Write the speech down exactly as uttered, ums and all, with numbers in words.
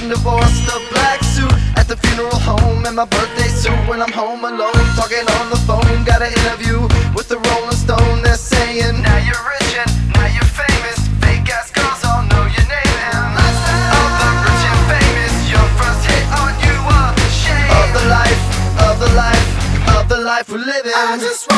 getting divorced. A black suit at the funeral home, and my birthday suit when I'm home alone. Talking on the phone, got an interview with the Rolling Stone. They're saying, now you're rich and now you're famous. Fake ass girls all know your name. And of the rich and famous, your first hit on you a shame. Of the life, of the life, of the life we're living. I just